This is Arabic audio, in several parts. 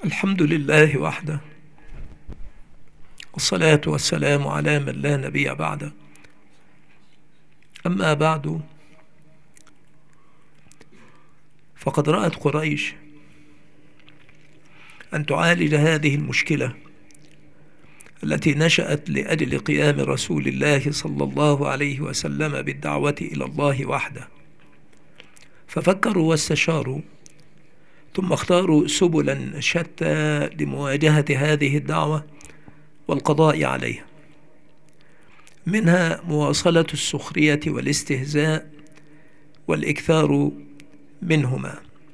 الحمد لله وحده، والصلاة والسلام على من لا نبي بعده. أما بعد، فقد رأت قريش أن تعالج هذه المشكلة التي نشأت لأجل قيام رسول الله صلى الله عليه وسلم بالدعوة إلى الله وحده، ففكروا واستشاروا، ثم اختاروا سبلا شتى لمواجهة هذه الدعوة والقضاء عليها، منها مواصلة السخرية والاستهزاء والإكثار منهما،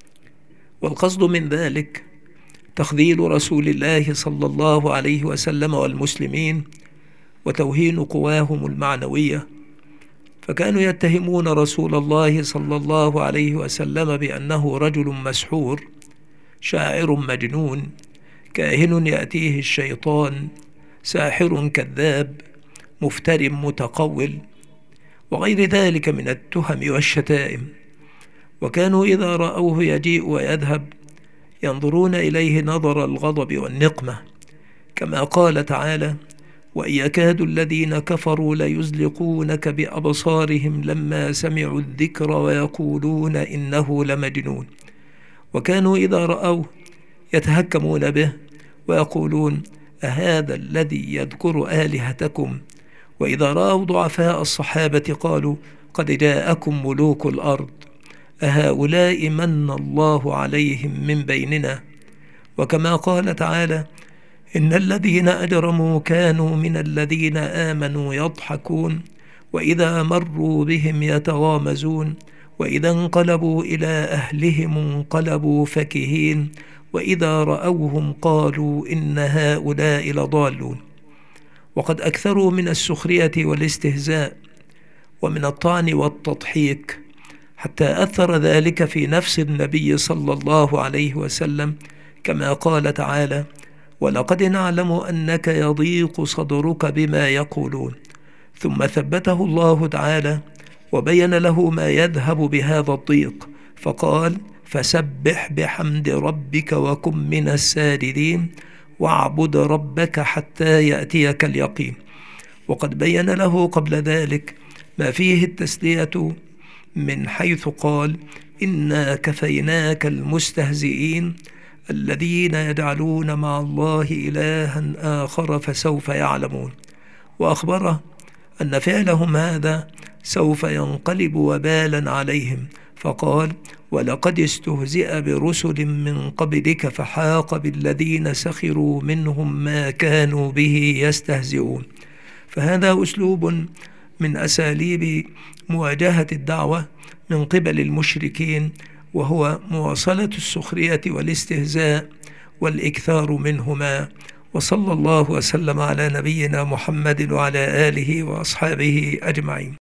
والقصد من ذلك تخذيل رسول الله صلى الله عليه وسلم والمسلمين وتوهين قواهم المعنوية، فكانوا يتهمون رسول الله صلى الله عليه وسلم بأنه رجل مسحور، شاعر مجنون، كاهن يأتيه الشيطان، ساحر كذاب، مفتر متقول، وغير ذلك من التهم والشتائم. وكانوا إذا رأوه يجيء ويذهب ينظرون إليه نظر الغضب والنقمة، كما قال تعالى: وإن يكاد الذين كفروا ليزلقونك بأبصارهم لما سمعوا الذكر ويقولون إنه لمجنون. وكانوا إذا رأوه يتهكمون به ويقولون: أهذا الذي يذكر آلهتكم؟ وإذا رأوا ضعفاء الصحابة قالوا: قد جاءكم ملوك الأرض، أهؤلاء من الله عليهم من بيننا. وكما قال تعالى: إن الذين أجرموا كانوا من الذين آمنوا يضحكون، وإذا مروا بهم يتغامزون، وإذا انقلبوا إلى أهلهم انقلبوا فكهين، وإذا رأوهم قالوا إن هؤلاء لضالون. وقد أكثروا من السخرية والاستهزاء ومن الطعن والتضحيك، حتى أثر ذلك في نفس النبي صلى الله عليه وسلم، كما قال تعالى: ولقد نعلم أنك يضيق صدرك بما يقولون. ثم ثبته الله تعالى وبين له ما يذهب بهذا الضيق، فقال: فسبح بحمد ربك وكن من الساجدين واعبد ربك حتى يأتيك اليقين. وقد بين له قبل ذلك ما فيه التسلية، من حيث قال: إنا كفيناك المستهزئين الذين يجعلون مع الله إلها آخر فسوف يعلمون. وأخبره أن فعلهم هذا سوف ينقلب وبالا عليهم، فقال: ولقد استهزئ برسل من قبلك فحاق بالذين سخروا منهم ما كانوا به يستهزئون. فهذا أسلوب من أساليب مواجهة الدعوة من قبل المشركين، وهو مواصلة السخرية والاستهزاء والإكثار منهما. وصلى الله وسلم على نبينا محمد وعلى آله وأصحابه أجمعين.